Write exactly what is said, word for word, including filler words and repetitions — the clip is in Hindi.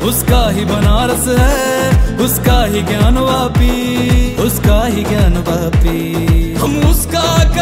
उसका ही बनारस है, उसका ही ज्ञान वापी, उसका ही ज्ञान वापी। हम उसका